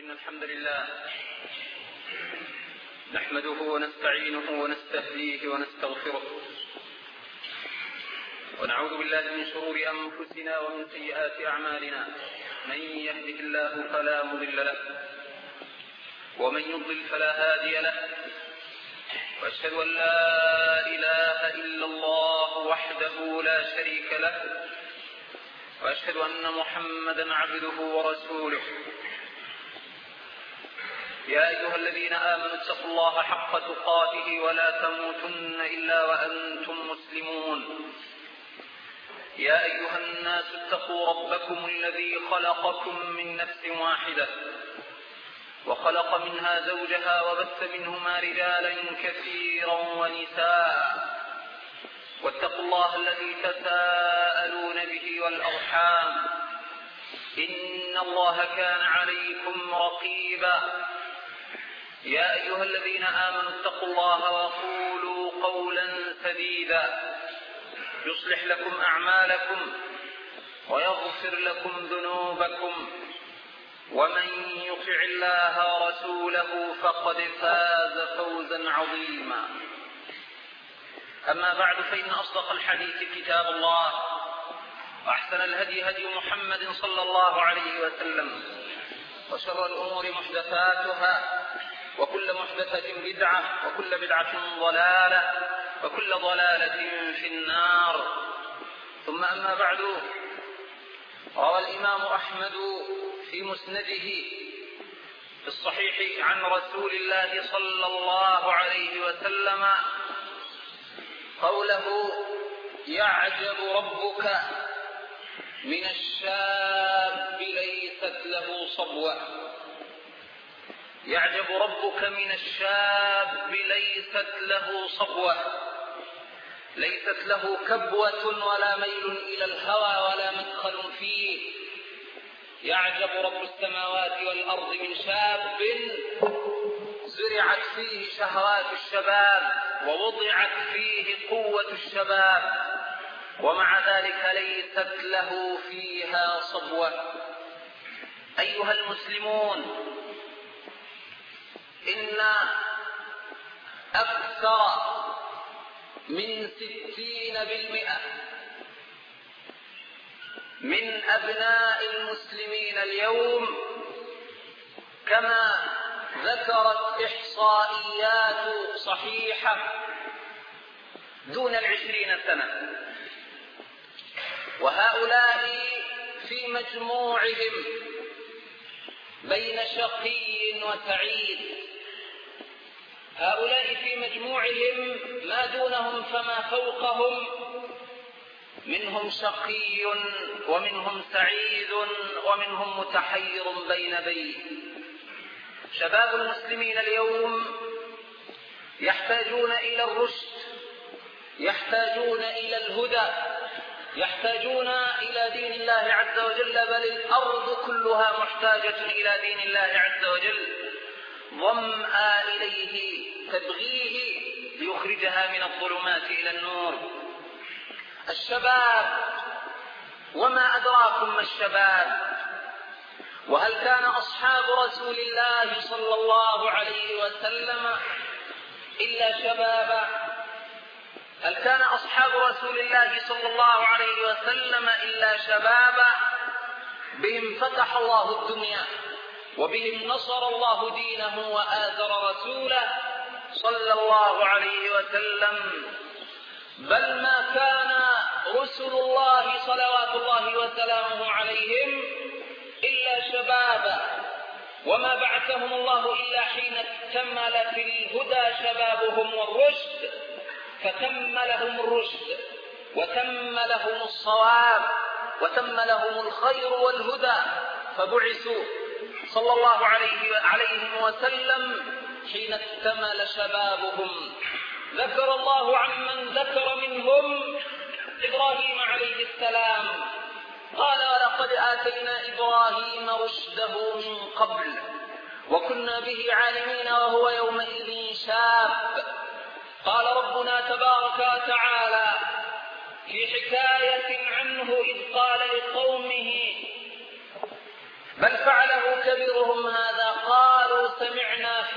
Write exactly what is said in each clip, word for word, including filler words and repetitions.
إن الحمد لله نحمده ونستعينه ونستهديه ونستغفره ونعوذ بالله من شرور أنفسنا ومن سيئات أعمالنا. من يهده الله فلا مضل له ومن يضلل فلا هادي له، وأشهد أن لا إله إلا الله وحده لا شريك له، وأشهد أن محمدا عبده ورسوله. يا أيها الذين آمنوا اتقوا الله حق تقاته ولا تموتن إلا وأنتم مسلمون. يا أيها الناس اتقوا ربكم الذي خلقكم من نفس واحدة وخلق منها زوجها وبث منهما رجالا كثيرا ونساء، واتقوا الله الذي تساءلون به والأرحام إن الله كان عليكم رقيبا. يا أيها الذين آمنوا اتقوا الله وقولوا قولا سديدا يصلح لكم أعمالكم ويغفر لكم ذنوبكم، ومن يطع الله ورسوله فقد فاز فوزا عظيما. أما بعد، فإن أصدق الحديث كتاب الله، وأحسن الهدي هدي محمد صلى الله عليه وسلم، وشر الأمور محدثاتها، وكل محدثة بدعة، وكل بدعة ضلالة، وكل ضلالة في النار. ثم أما بعد، روى الإمام أحمد في مسنده في الصحيح عن رسول الله صلى الله عليه وسلم قوله: يعجب ربك من الشاب ليست له صبوة. يعجب ربك من الشاب ليست له صبوة، ليست له كبوة ولا ميل إلى الهوى ولا مدخل فيه. يعجب رب السماوات والأرض من شاب زرعت فيه شهوات الشباب ووضعت فيه قوة الشباب، ومع ذلك ليست له فيها صبوة. أيها المسلمون، إن أكثر من ستين بالمئة من أبناء المسلمين اليوم، كما ذكرت إحصائيات صحيحة، دون العشرين سنة، وهؤلاء في مجموعهم بين شقي وسعيد. هؤلاء في مجموعهم ما دونهم فما فوقهم، منهم شقي ومنهم سعيد ومنهم متحير بين بين. شباب المسلمين اليوم يحتاجون إلى الرشد، يحتاجون إلى الهدى، يحتاجون إلى دين الله عز وجل، بل الأرض كلها محتاجة إلى دين الله عز وجل، ظمأ إليه تبغيه ليخرجها من الظلمات إلى النور. الشباب، وما أدراكم ما الشباب؟ وهل كان أصحاب رسول الله صلى الله عليه وسلم إلا شبابا؟ هل كان أصحاب رسول الله صلى الله عليه وسلم إلا شبابا؟ بهم فتح الله الدنيا، وبهم نصر الله دينه وآزر رسوله صلى الله عليه وسلم. بل ما كان رسل الله صلوات الله وسلامه عليهم إلا شبابا، وما بعثهم الله إلا حين اكتمل في الهدى شبابهم والرشد، فتم لهم الرشد وتم لهم الصواب وتم لهم الخير والهدى، فبعثوا صلى الله عليه عليهم وسلم حين اكتمل شبابهم. ذكر الله عمن ذكر منهم إبراهيم عليه السلام، قال: ولقد آتينا إبراهيم رشده من قبل وكنا به عالمين وهو يومئذ شاب. قال ربنا تبارك وتعالى في حكاية عنه إذ قال لقومه: بل فعله كبيرهم هذا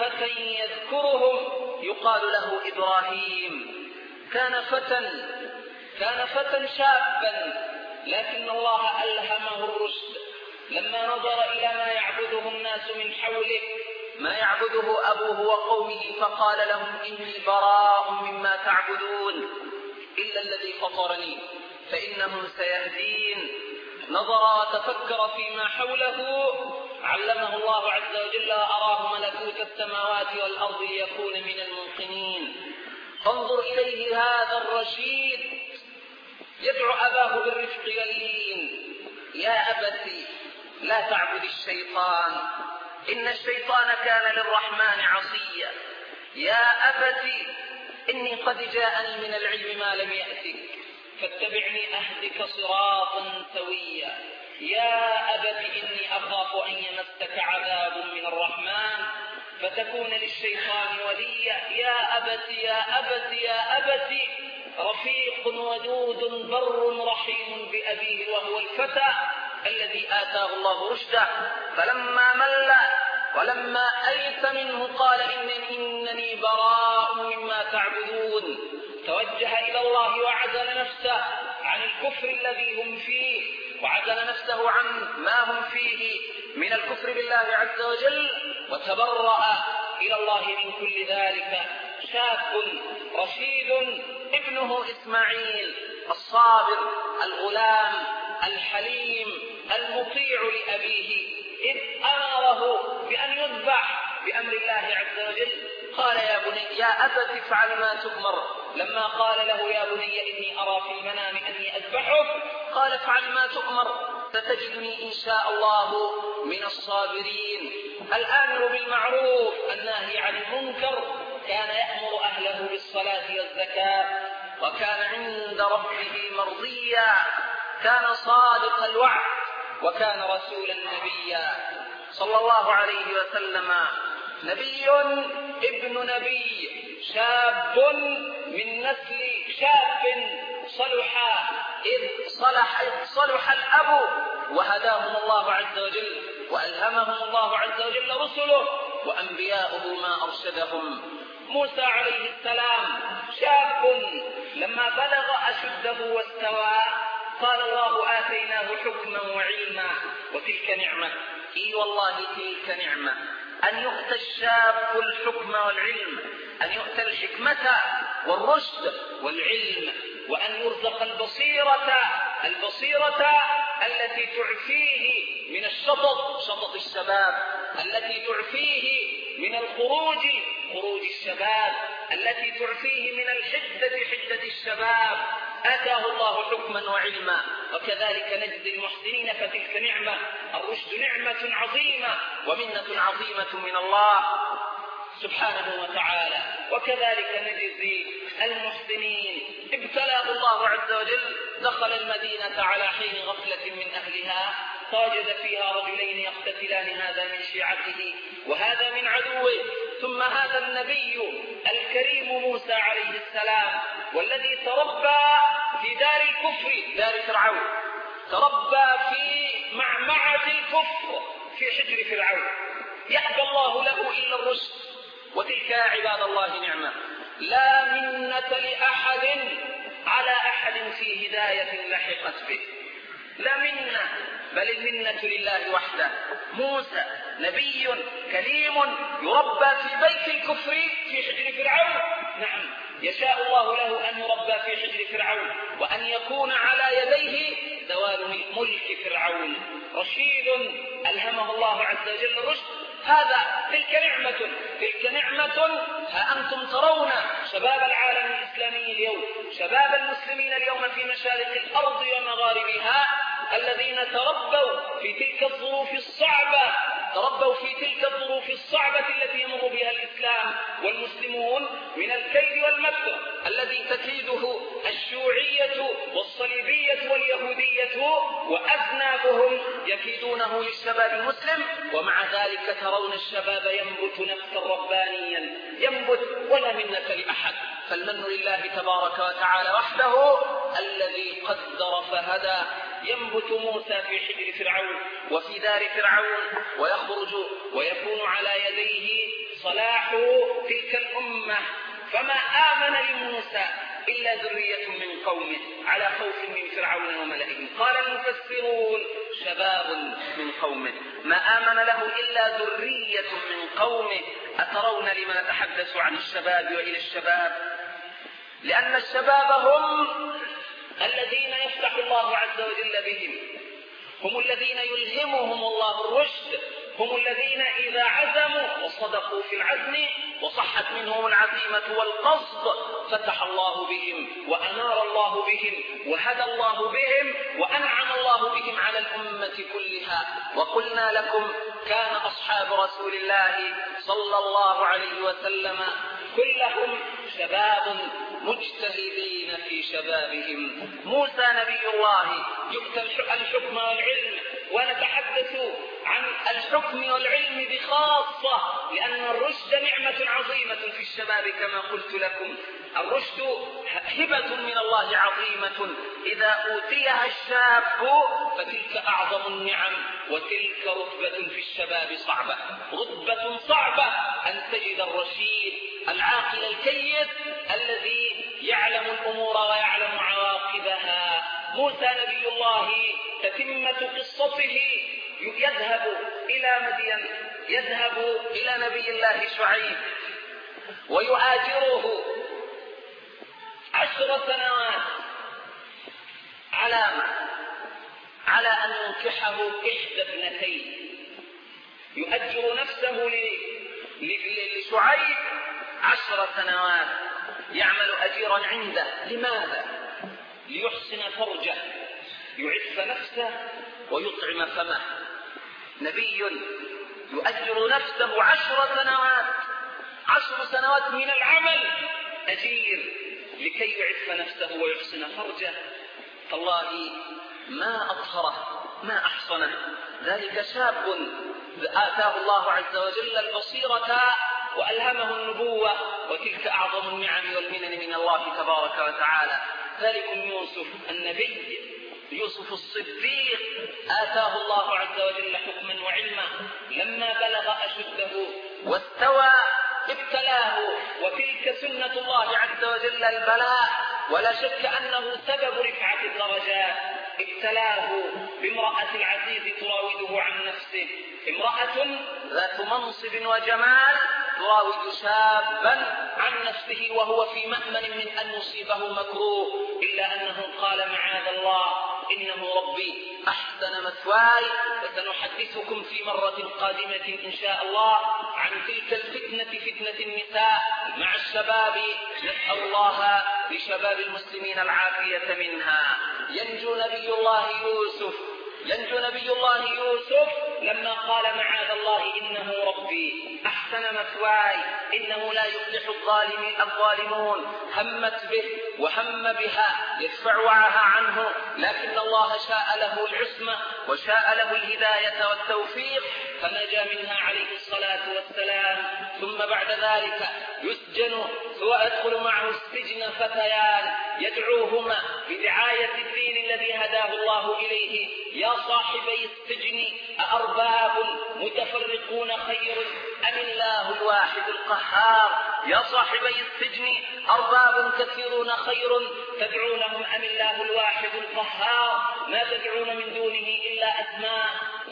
فتى يذكرهم يقال له إبراهيم. كان فتى كان فتى شابا، لكن الله ألهمه الرشد لما نظر إلى ما يعبده الناس من حوله، ما يعبده أبوه وقومه، فقال لهم إني براء مما تعبدون إلا الذي فطرني فإنه سيهدين. نظر وتفكر فيما حوله، علمه الله عز وجل أراه ملكوت السماوات والأرض ليكون من الموقنين. فانظر إليه هذا الرشيد يدعو أباه بالرفق واللين: يا أبتي لا تعبد الشيطان إن الشيطان كان للرحمن عصيا. يا أبتي إني قد جاءني من العلم ما لم يأتك فاتبعني أهدك صراطا سويا. يا أبت إني أخاف أن يمسك عذاب من الرحمن فتكون للشيطان وليا. يا أبت يا أبت يا أبت رفيق ودود بر رحيم بأبيه وهو الفتى الذي آتاه الله رشده. فلما مل ولما أيس منه قال إنني, إنني براء مما تعبدون. توجه إلى الله وعزل نفسه عن الكفر الذي هم فيه، وعزل نفسه عن ما هم فيه من الكفر بالله عز وجل، وتبرأ إلى الله من كل ذلك. شاب رشيد ابنه إسماعيل الصابر الغلام الحليم المطيع لأبيه، إذ أمره بأن يذبح بأمر الله عز وجل قال: يا بني يا أبت افعل ما تؤمر. لما قال له: يا بني إني أرى في المنام أني أذبحك، قال: افعل ما تؤمر ستجدني إن شاء الله من الصابرين. الآمر بالمعروف الناهي عن المنكر، كان يأمر أهله بالصلاة والزكاة، وكان عند ربه مرضيا، كان صادق الوعد، وكان رسولا نبيا صلى الله عليه وسلم. نبي ابن نبي، شاب من نسل شاب صلح إذ صلح, إذ صلح الأب، وهداهم الله عز وجل وألهمهم الله عز وجل رسله وأنبياؤه ما أرشدهم. موسى عليه السلام شاب لما بلغ أشده واستوى قال الله: آتيناه حكما وعلما. وتلك نعمة، إي والله تلك نعمة، أن يؤتى الشاب الحكم والعلم، أن يؤتى الحكمة والرشد والعلم، وأن يرزق البصيرة البصيرة التي تعفيه من الشطط شطط الشباب، التي تعفيه من الخروج خروج الشباب، التي تعفيه من الحدة حدة الشباب. آتاه الله حكما وعلما. وكذلك نجزي المحسنين، فتلك نعمة، الرشد نعمة عظيمة ومنة عظيمة من الله سبحانه وتعالى. وكذلك نجزي المحسنين. ابتلاه الله عز وجل، دخل المدينة على حين غفلة من أهلها، فوجد فيها رجلين يقتتلان، هذا من شيعته وهذا من عدوه. ثم هذا النبي الكريم موسى عليه السلام، والذي تربى في دار الكفر، دار فرعون، تربى في معمعة الكفر في حجر فرعون، يأبى الله له إلا الرشد. وتلك يا عباد الله نعمة لا منة لأحد على أحد في هداية لحقت به، لا منة، بل المنة لله وحده. موسى نبي كريم يربى في بيت الكفر في حجر فرعون، نعم، يشاء الله له أن يربى في حجر فرعون وأن يكون على يديه زوال ملك فرعون. رشيد ألهمه الله عز وجل الرشد. هذا تلك نعمة تلك نعمة ها أنتم ترون شباب العالم الإسلامي اليوم، شباب المسلمين اليوم في مشارق الأرض ومغاربها، الذين تربوا في تلك الظروف الصعبة، تربوا في تلك الظروف الصعبة التي يمر بها الإسلام والمسلمون من الكيد والمكر الذي تكيده الشيوعية والصليبية واليهودية، وأذنابهم يكيدونه للشباب المسلم. ومع ذلك ترون الشباب ينبت نفسا ربانيا، ينبت ولا منة لأحد، فالمن لله تبارك وتعالى وحده الذي قدر فهدى. ينبت موسى في حجر فرعون وفي دار فرعون ويخرج ويكون على يديه صلاح تلك الأمة، فما آمن لموسى إلا ذرية من قومه على خوف من فرعون وملئه. قال المفسرون شباب من قومه، ما آمن له إلا ذرية من قومه. أترون لما نتحدث عن الشباب وإلى الشباب؟ لأن الشباب هم الذين يفتح الله عز وجل بهم، هم الذين يلهمهم الله الرشد، هم الذين إذا عزموا وصدقوا في العزم وصحت منهم العزيمة والقصد فتح الله بهم وأنار الله بهم وهدى الله بهم وأنعم الله بهم على الأمة كلها. وقلنا لكم كان أصحاب رسول الله صلى الله عليه وسلم كلهم شباب مجتهدين في شبابهم. موسى نبي الله يؤتى الحكم والعلم، ونتحدث عن الحكم والعلم بخاصة لأن الرشد نعمة عظيمة في الشباب كما قلت لكم. الرشد هبة من الله عظيمة، إذا أوتيها الشاب فتلك أعظم النعم، وتلك رتبة في الشباب صعبة، رتبة صعبة أن تجد الرشيد العاقل الكيس الذي يعلم الأمور ويعلم عواقبها. موسى نبي الله تتمة قصته يذهب إلى مدين، يذهب إلى نبي الله شعيب ويؤاجره عشر سنوات على ما على أن ينكحه إحدى ابنتيه. يؤجر نفسه لشعيب عشر سنوات يعمل أجيرا عنده. لماذا؟ ليحسن فرجه، يعف نفسه ويطعم فمه. نبي يؤجر نفسه عشر سنوات عشر سنوات من العمل أجير لكي يعف نفسه ويحسن فرجه. فالله ما أطهره ما أحصنه. ذلك شاب آتاه الله عز وجل البصيرة وألهمه النبوة، وتلك أعظم النعم والمنن من الله تبارك وتعالى. ذلكم يوسف النبي، يوسف الصديق آتاه الله عز وجل حكما وعلما، لما بلغ أشده واستوى ابتلاه، وتلك سنة الله عز وجل البلاء، ولا شك أنه سبب رفعة الدرجات. ابتلاه بامرأة العزيز تراوده عن نفسه، امرأة ذات منصب وجمال تراود شابا عن نفسه وهو في مأمن من أن يصيبه مكروه، إلا أنه قال معاذ الله إنه ربي أحسن مثواي. وسنحدثكم في مرة قادمة إن شاء الله عن تلك الفتنة، فتنة النساء مع الشباب، نسأل الله لشباب المسلمين العافية منها. ينجو نبي الله يوسف ينجو نبي الله يوسف لما قال معاذ الله إنه ربي أحسن مثواي إنه لا يفلح الظالمون. همت به وهم بها يدفع وعها عنه، لكن الله شاء له العصمة وشاء له الهداية والتوفيق فنجا منها عليه الصلاة والسلام. ثم بعد ذلك يسجن ويدخل معه السجن فتيان يدعوهما بدعاية الدين الذي هداه الله إليه: يا صاحبي السجن أأرباب متفرقون خير أم الله الواحد القهار؟ يا صاحبي السجن أرباب كثيرون خير تدعونهم أم الله الواحد القهار؟ ما تدعون من دونه إلا أسماء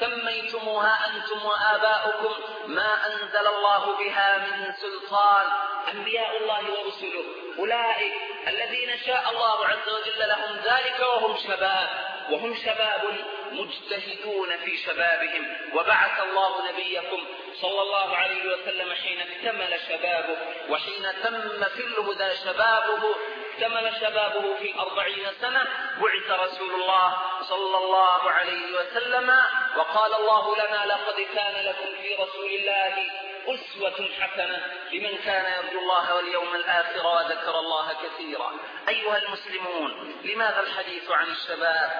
سميتموها أنتم وآباؤكم ما أنزل الله بها من سلطان. أنبياء الله ورسله أولئك الذين شاء الله عز وجل لهم ذلك وهم شباب، وهم شباب مجتهدون في شبابهم. وبعث الله نبيكم صلى الله عليه وسلم حين اكتمل شبابه وحين تم في الهدى شبابه، اكتمل شبابه في أربعين سنة، بعث رسول الله صلى الله عليه وسلم وقال الله لنا: لقد كان لكم في رسول الله أسوة حسنة لمن كان يرجو الله واليوم الآخر وذكر الله كثيرا. أيها المسلمون، لماذا الحديث عن الشباب؟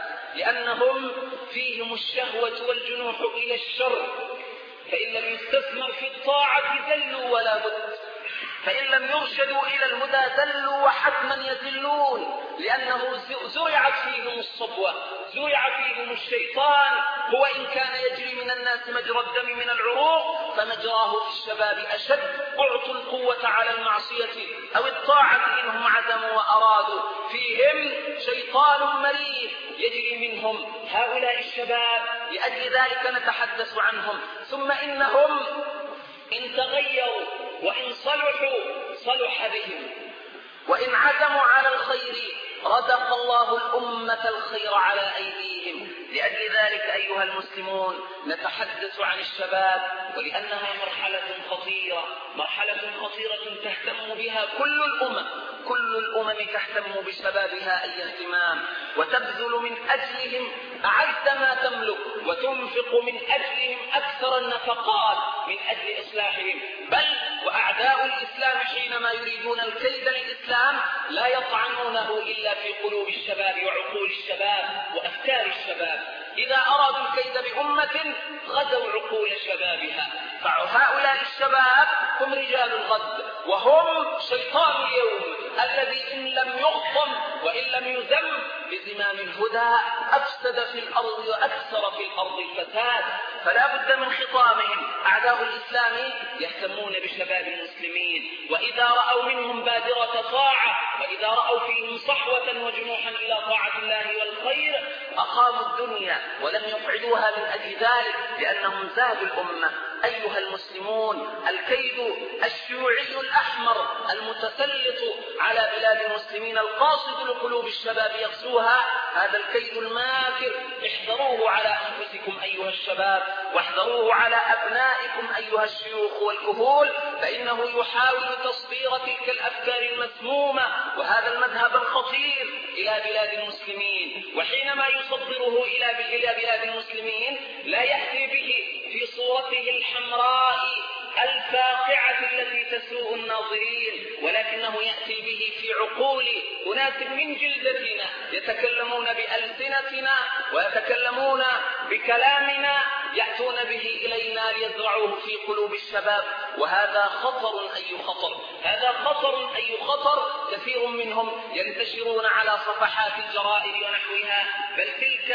لأنهم فيهم الشهوة والجنوح إلى الشر، فإن لم يستثمر في الطاعة ذلوا ولا بد. فإن لم يرشدوا إلى الهدى ذلوا وحتما يذلون، لأنه زرعت فيهم الصبوة، زرع فيهم الشيطان. هو إن كان يجري من الناس مجرى الدم من العروق فمجراه في الشباب أشد. أعطوا القوة على المعصية أو الطاعة إنهم عزموا وأرادوا. فيهم شيطان مريض يجري منهم هؤلاء الشباب، لأجل ذلك نتحدث عنهم. ثم إنهم إن تغيروا وإن صلحوا صلح بهم، وإن عزموا على الخير رزق الله الأمة الخير على أيديهم. لأجل ذلك أيها المسلمون نتحدث عن الشباب، ولأنها مرحلة خطيرة، مرحلة خطيرة تهتم بها كل الأمم، كل الأمم تهتم بشبابها أي اهتمام، وتبذل من أجلهم أعز ما تملك، وتنفق من أجلهم أكثر النفقات من أجل إصلاحهم. بل وأعداء الإسلام حينما يريدون الكيد للإسلام لا يطعنونه إلا في قلوب الشباب وعقول الشباب وأفكار الشباب. إذا أرادوا الكيد بأمة غزوا عقول شبابها. فهؤلاء الشباب هم رجال الغد، وهم شيطان اليوم الذي إن لم يغضم وإن لم يذم بزمام الهدى أفسد في الأرض وأكثر في الأرض الفساد. فلا بد من خطامهم. أعداء الإسلام يهتمون بشباب المسلمين، وإذا رأوا منهم بادرة طاعة، وإذا رأوا فيهم صحوة وجنوحا إلى طاعة الله والخير أقاموا الدنيا ولم يقعدوها من أجل ذلك، لأنهم زادوا الأمة. أيها المسلمون الكيد الشيوعي الأحمر المتسلط على بلاد المسلمين القاصد لقلوب الشباب يغزوها، هذا الكيد الماكر احذروه على أنفسكم أيها الشباب، واحذروه على أبنائكم أيها الشيوخ والكهول، فإنه يحاول تصدير تلك الأفكار المسمومة وهذا المذهب الخطير إلى بلاد المسلمين. وحينما يصدره إلى بلاد المسلمين لا يأتي به في صورته الحمراء الفاقعة التي تسوء الناظرين، ولكنه يأتي به في عقول أناس من جلدتنا يتكلمون بألسنتنا ويتكلمون بكلامنا، يأتون به إلينا ليزرعوه في قلوب الشباب. وهذا خطر أي خطر، هذا خطر أي خطر. كثير منهم ينتشرون على صفحات الجرائد ونحوها، بل تلك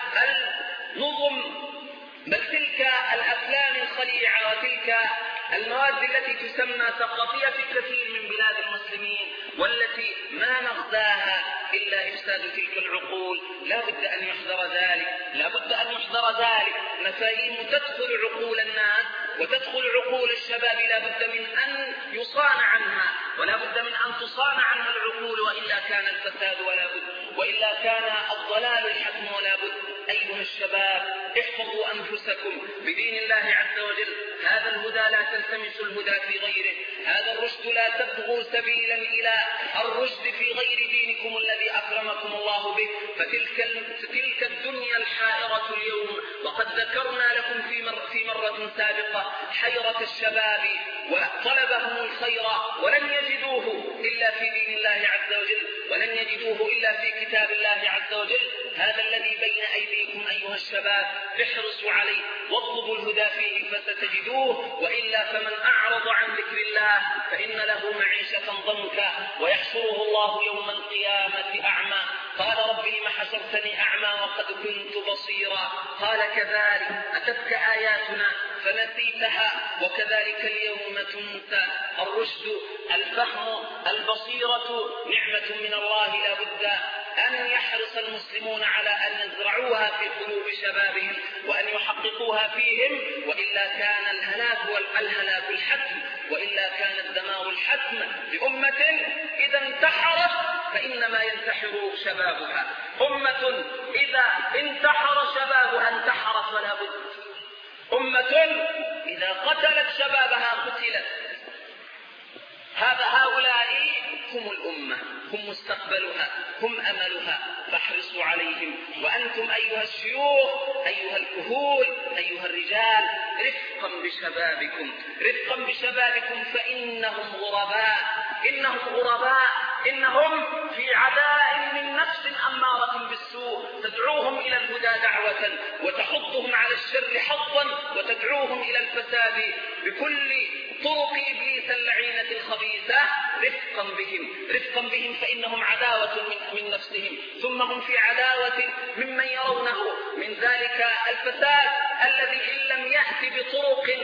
النظم بل تلك الأفلام الخليعة وتلك المواد التي تسمى ثقافية في كثير من بلاد المسلمين، والتي ما نغزاها إلا إفساد تلك العقول. لا بد أن يحذر ذلك، لا بد أن يحذر ذلك. مفاهيم تدخل عقول الناس وتدخل عقول الشباب لا بد من أن يصان عنها، ولا بد من أن تصان عنها العقول، وإلا كان الفساد ولا بد، وإلا كان الضلال الحتم ولا بد. أيها الشباب احفظوا أنفسكم بدين الله عز وجل. هذا الهدى لا تلتمسوا الهدى في غيره، هذا الرشد لا تبغوا سبيلا إلى الرشد في غير دينكم الذي أكرمكم الله به. فتلك, فتلك الدنيا الحائرة اليوم، وقد ذكرنا لكم في, مر في مرة سابقة حيرة الشباب وطلبهم الخير ولن يجدوه إلا في دين الله عز وجل، ولن يجدوه إلا في كتاب الله عز وجل. هذا الذي بين أيديكم أيها الشباب احرصوا عليه واطلبوا الهدى فيه فستجدوه، وإلا فمن أعرض عن ذكر الله فإن له معيشة ضنكا ويحشره الله يوم القيامة أعمى. قال رب لم حشرتني أعمى وقد كنت بصيرا. قال كذلك أتتك آياتنا فنسيتها وكذلك اليوم تنسى. الرشد، الفهم، البصيرة نعمة من الله لا بد أن يحرص المسلمون على أن يزرعوها في قلوب شبابهم وأن يحققوها فيهم، وإلا كان الهلاك والهلاك الحتم، وإلا كان الدمار الحتم لأمة إذا انتحرت فإنما ينتحر شبابها. أمة إذا انتحر شبابها انتحرت ولا بد. أمة إذا قتلت شبابها قتلت. هذا هؤلاء هم الأمة، هم مستقبلها، هم أملها، فاحرصوا عليهم. وأنتم أيها الشيوخ، أيها الكهول، أيها الرجال، رفقا بشبابكم، رفقا بشبابكم، فإنهم غرباء، إنهم غرباء إنهم في عداء من نفس أمارة بالسوء تدعوهم إلى الهدى دعوة وتحضهم على الشر حظا وتدعوهم إلى الفساد بكل طرق إبليس اللعينة الخبيثة. رفقا بهم رفقا بهم فإنهم عداوة من, من نفسهم، ثم هم في عداوة ممن يرونه من ذلك الفساد الذي إن لم يأتي بطرق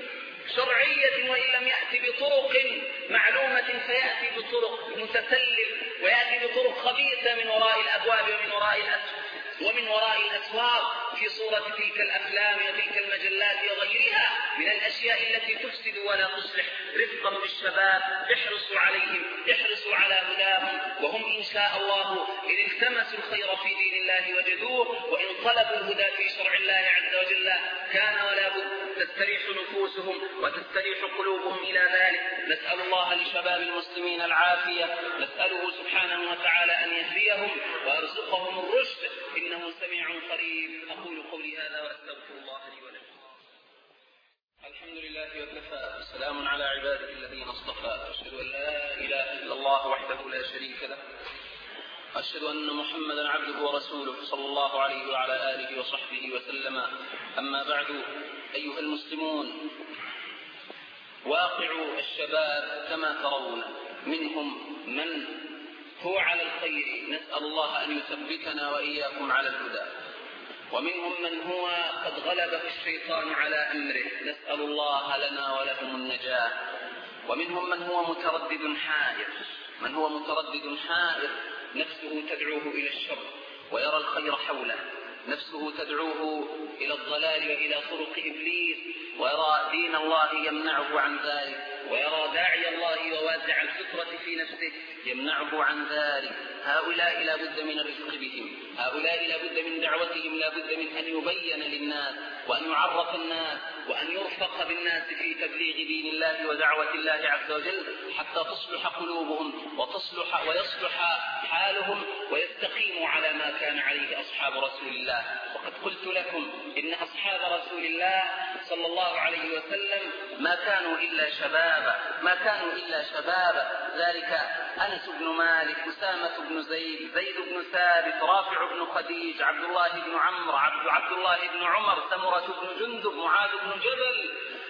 شرعية وإن لم يأتي بطرق معلومة فيأتي بطرق متسلل ويأتي بطرق خبيثة من وراء الأبواب ومن وراء الأسواق ومن وراء الأسواق في صورة تلك الأفلام وتلك المجلات وغيرها من الأشياء التي تفسد ولا تصلح. رفقا بالشباب احرصوا عليهم، احرصوا على هداهم، وهم إن شاء الله إن التمسوا الخير في دين الله وجدوه، وإن طلبوا الهدى في شرع الله عز وجل كان ولا بد تستريح نفوسهم وتستريح قلوبهم إلى ذلك. نسأل الله لشباب المسلمين العافية، نسأله سبحانه وتعالى أن يهديهم ويرزقهم الرشد إنه سميع قريب. أقول قولي هذا وأستغفر الله لي ولكم. الحمد لله وكفى، سلام على عباده الذين اصطفى، أشهد أن لا إله إلا الله وحده لا شريك له، أشهد أن محمدا عبده ورسوله صلى الله عليه وعلى آله وصحبه وسلم. أما بعد، أيها المسلمون، واقع الشباب كما ترون منهم من هو على الخير، نسأل الله أن يثبتنا وإياكم على الهدى، ومنهم من هو قد غلبه الشيطان على أمره، نسأل الله لنا ولهم النجاة، ومنهم من هو متردد حائر من هو متردد حائر نفسه تدعوه إلى الشر ويرى الخير حوله، نفسه تدعوه إلى الضلال وإلى طرق إبليس، ويرى دين الله يمنعه عن ذلك، ويرى داعي الله ووازع الفطرة في نفسه يمنعه عن ذلك. هؤلاء لا بد من الرفق بهم، هؤلاء لا بد من دعوتهم، لا بد من أن يبين للناس وأن يعرف الناس وأن يرفق بالناس في تبليغ دين الله ودعوة الله عز وجل حتى تصلح قلوبهم وتصلح ويصلح حالهم ويستقيموا على ما كان عليه أصحاب رسول الله. وقد قلت لكم إن أصحاب رسول الله صلى الله عليه وسلم ما كانوا إلا شبابا ما كانوا إلا شبابا ذلك أنس بن مالك، أسامة بن زيد، زيد بن ثابت، رافع بن خديج، عبد الله بن عمرو، عبد, عبد الله بن عمر، سمرة بن جندب، معاذ بن جبل،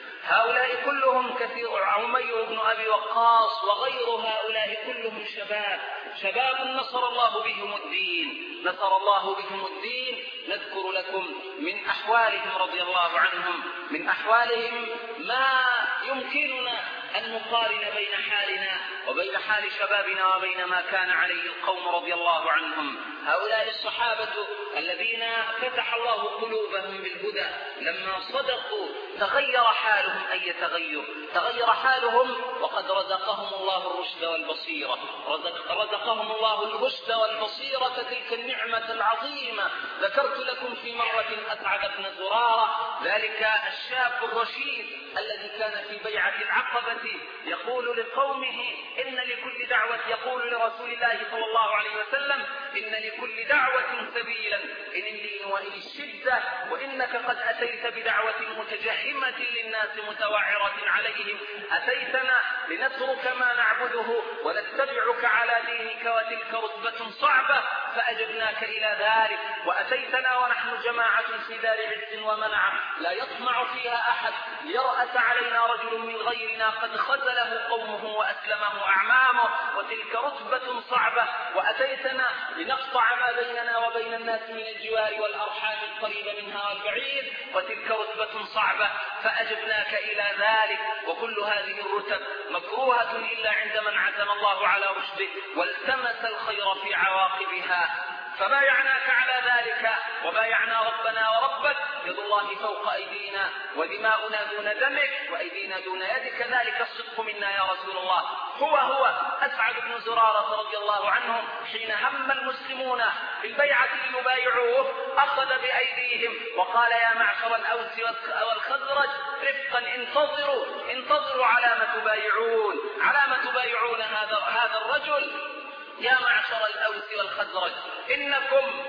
هؤلاء كلهم كثير، عمير بن أبي وقاص، وغير هؤلاء كلهم شباب شباب نصر الله بهم الدين نصر الله بهم الدين. نذكر لكم من أحوالهم رضي الله عنهم من أحوالهم ما يمكننا أن نقارن بين حالنا وبين حال شبابنا وبين ما كان عليه القوم رضي الله عنهم. هؤلاء الصحابة الذين فتح الله قلوبهم بالهدى لما صدقوا تغير حالهم أي تغير تغير حالهم، وقد رزقهم الله الرشد والبصيرة رزق رزقهم الله الرشد والبصيرة، تلك النعمة العظيمة. ذكرت لكم في مرة أسعد بن زرارة، ذلك الشاب الرشيد الذي كان في بيعة العقبة يقول لقومه إن لكل دعوة يقول لرسول الله صلى الله عليه وسلم إن لكل دعوة سبيلا إن اللين وإن الشدة، وإنك قد أتيت بدعوة متجهمة للناس متوعرة عليهم، أتيتنا لنترك ما نعبده ونتبعك على دينك وتلك رتبة صعبة فأجبناك إلى ذلك، وأتيتنا ونحن جماعة في دار عز ومنع لا يطمع فيها أحد ليرأس علينا رجل من غيرنا قد خذله قومه وأسلمه أعمامه، وتلك رتبة صعبة، وأتيتنا لنقطع ما بيننا وبين الناس من الجوار والأرحام القريبة منها والبعيد، وتلك رتبة صعبة فأجبناك إلى ذلك. وكل هذه الرتب مكروهة إلا عند من عزم الله على رشده والتمس الخير في عواقبها، فبايعناك على ذلك وبايعنا ربنا وربك، يد الله فوق أيدينا ودماؤنا دون دمك وأيدينا دون يدك، ذلك الصدق منا يا رسول الله. هو هو أسعد بن زرارة رضي الله عنهم حين هم المسلمون في البيعة ليبايعوه أخذ بأيديهم وقال يا معشر الأوس والخزرج رفقا انتظروا انتظروا على ما تبايعون على ما تبايعون هذا هذا الرجل، يا معشر الأوس والخزرج إنكم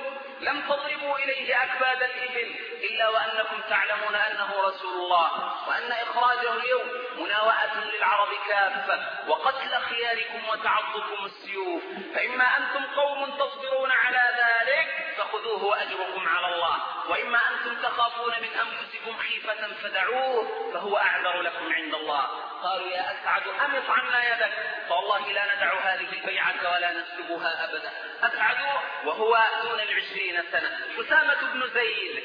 لم تضربوا إليه أكباد الإبل إلا وأنكم تعلمون أنه رسول الله، وأن إخراجه اليوم مناوئة للعرب كافة وقتل خياركم وتعضكم السيوف، فإما أنتم قوم تصبرون على ذلك فخذوه وأجركم على الله، وإما أنتم تخافون من أنفسكم خيفة فدعوه فهو أعذر لكم عند الله. قالوا يا أسعد أمط عنا يدك، فوالله لا ندع هذه البيعة ولا نسلبها أبدا. أسعد وهو دون العشرين سنة، أسامة بن زيد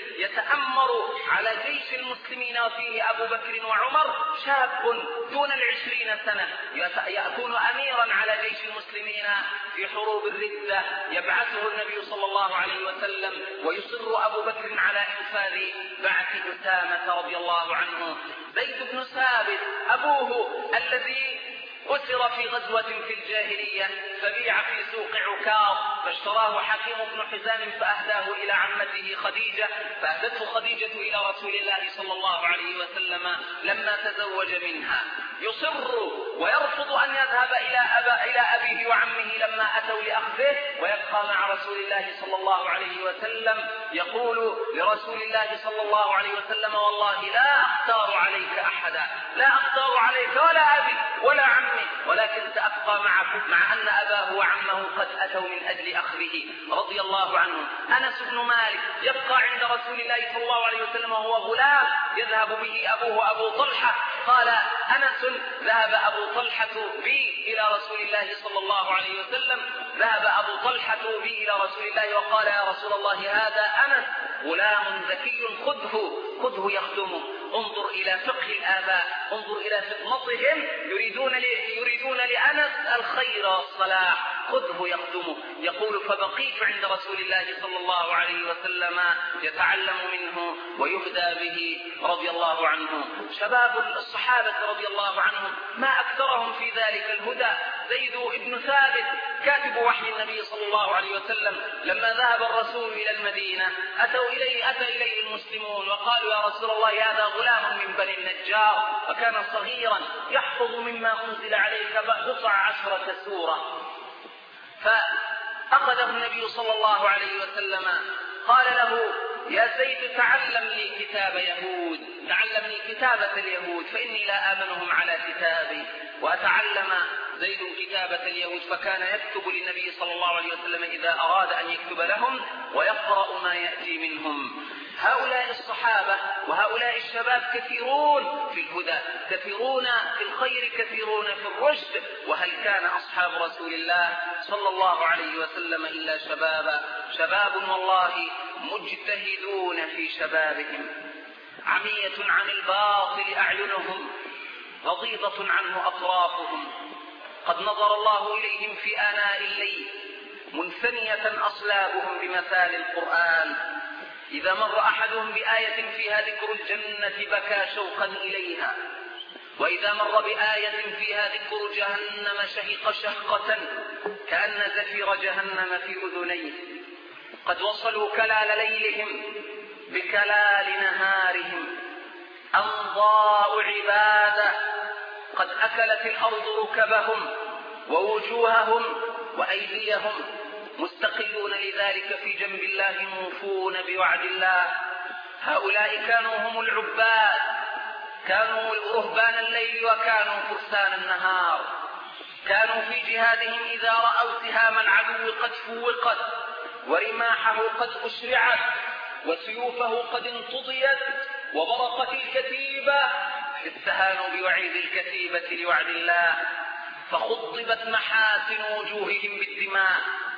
يتأمر على جيش المسلمين وفيه أبو بكر وعمر، شاب دون العشرين سنة يكون أميرا على جيش المسلمين في حروب الردة، يبعثه النبي صلى الله عليه وسلم ويصر أبو بكر على إنفاذ بعث أسامة رضي الله عنه. زيد بن ثابت أبوه الذي أسر في غزوة في الجاهلية فبيع في سوق عكاظ، فاشتراه حكيم بن حزام فأهداه إلى عمته خديجة، فأهدته خديجة إلى رسول الله صلى الله عليه وسلم لما تزوج منها. يصر ويرفض أن يذهب إلى, أبا إلى أبيه وعمه لما أتوا لأخذه، ويبقى مع رسول الله صلى الله عليه وسلم يقول لرسول الله صلى الله عليه وسلم والله لا أختار عليك أحدا، لا أختار عليك ولا أبي ولا عمي، ولكن سأبقى معك، مع أن أباه وعمه قد أتوا من أجل أخذه رضي الله عنه. أنس بن مالك يبقى عند رسول الله صلى الله عليه وسلم وهو غلام، يذهب به أبوه أبو طلحة. قال أنس ذهب أبو طلحة بي إلى رسول الله صلى الله عليه وسلم، ذهب أبو طلحة بي إلى رسول الله وقال يا رسول الله هذا أنس غلام ذكي خذه خذه يخدمه. انظر إلى فقه الآباء، انظر إلى فطنتهم، يريدون يريدون لأنس الخير والصلاح، خذه يخدمه. يقول فبقيت عند رسول الله صلى الله عليه وسلم يتعلم منه ويهدى به رضي الله عنه. شباب الصحابة رضي الله عنهم ما أكثرهم في ذلك الهدى. زيد بن ثابت كاتب وحي النبي صلى الله عليه وسلم لما ذهب الرسول إلى المدينة أتوا إليه أتى إليه المسلمون وقالوا يا رسول الله هذا غلام من بني النجار، وكان صغيرا يحفظ مما أنزل عليك بضع عشرة سورة. فأخذه النبي صلى الله عليه وسلم قال له يا زيد تعلم لي كتاب يهود، تعلمني كتابة اليهود فإني لا آمنهم على كتابي. وأتعلم زيد كتابة اليهود، فكان يكتب للنبي صلى الله عليه وسلم إذا أراد أن يكتب لهم ويقرأ ما يأتي منهم. هؤلاء الصحابة وهؤلاء الشباب كثيرون في الهدى، كثيرون في الخير، كثيرون في الرشد. وهل كان أصحاب رسول الله صلى الله عليه وسلم إلا شبابا؟ شباب والله مجتهدون في شبابهم، عمية عن الباطل أعينهم، غضيضة عنه أطرافهم. قد نظر الله إليهم في آناء الليل، منثنية أصلابهم بمثال القرآن. إذا مر أحدهم بآية فيها ذكر الجنة بكى شوقا إليها، وإذا مر بآية فيها ذكر جهنم شهق شهقة كأن زفير جهنم في أذنيه. قد وصلوا كلال ليلهم بكلال نهارهم، أنضاء عبادة قد أكلت الأرض ركبهم ووجوههم وأيديهم، مستقلون لذلك في جنب الله موفون بوعد الله. هؤلاء كانوا هم العباد، كانوا رهبان الليل وكانوا فرسان النهار، كانوا في جهادهم إذا رأوا سهام العدو قد فوقت ورماحه قد أشرعت وسيوفه قد انتضيت وبرقت الكتيبة، استهانوا بوعيد الكتيبة لوعد الله، فخضبت محاسن وجوههم بالدماء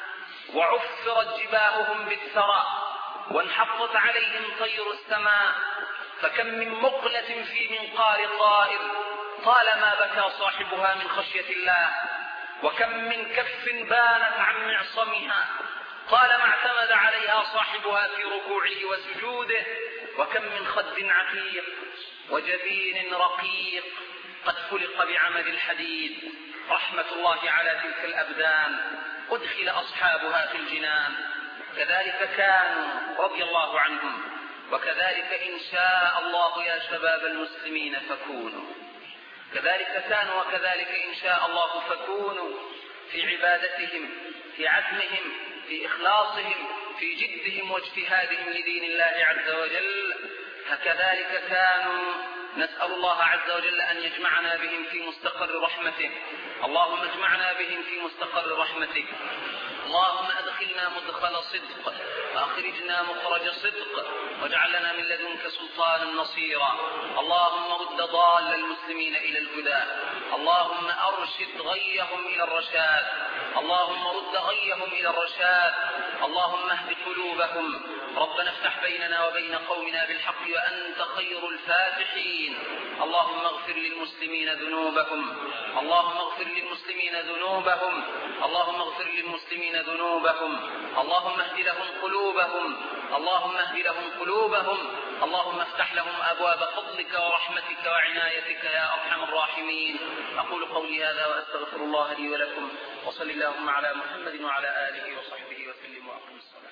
وعفرت جباههم بالثرى وانحطت عليهم طير السماء. فكم من مقلة في منقار طائر طالما بكى صاحبها من خشية الله، وكم من كف بانت عن معصمها طالما اعتمد عليها صاحبها في ركوعه وسجوده، وكم من خد عتيق وجبين رقيق قد خلق بعمد الحديد. رحمة الله على تلك الأبدان، أدخل أصحابها في الجنان. كذلك كانوا رضي الله عنهم، وكذلك إن شاء الله يا شباب المسلمين فكونوا. كذلك كانوا وكذلك إن شاء الله فكونوا في عبادتهم، في عزمهم، في إخلاصهم، في جدهم واجتهادهم لدين الله عز وجل، فكذلك كانوا. نسأل الله عز وجل أن يجمعنا بهم في مستقر رحمته. اللهم اجمعنا بهم في مستقر رحمتك. اللهم أدخلنا مدخل صدق وأخرجنا مخرج صدق، واجعل لنا من لدنك سلطانا نصيرا. اللهم رد ضال المسلمين إلى الهدى، اللهم أرشد غيهم إلى الرشاد، اللهم رد غيهم إلى الرشاد، اللهم اهد قلوبهم. ربنا افتح بيننا وبين قومنا بالحق وأنت خير الفاتحين. اللهم اغفر للمسلمين ذنوبهم، اللهم اغفر للمسلمين ذنوبهم، اللهم اغفر للمسلمين ذنوبهم، اللهم اهد لهم قلوبهم، اللهم اهد لهم قلوبهم، اللهم افتح لهم أبواب فضلك ورحمتك وعنايتك يا أرحم الراحمين. أقول قولي هذا وأستغفر الله لي ولكم، وصل اللهم على محمد وعلى آله وصحبه وسلم وأقم الصلاة.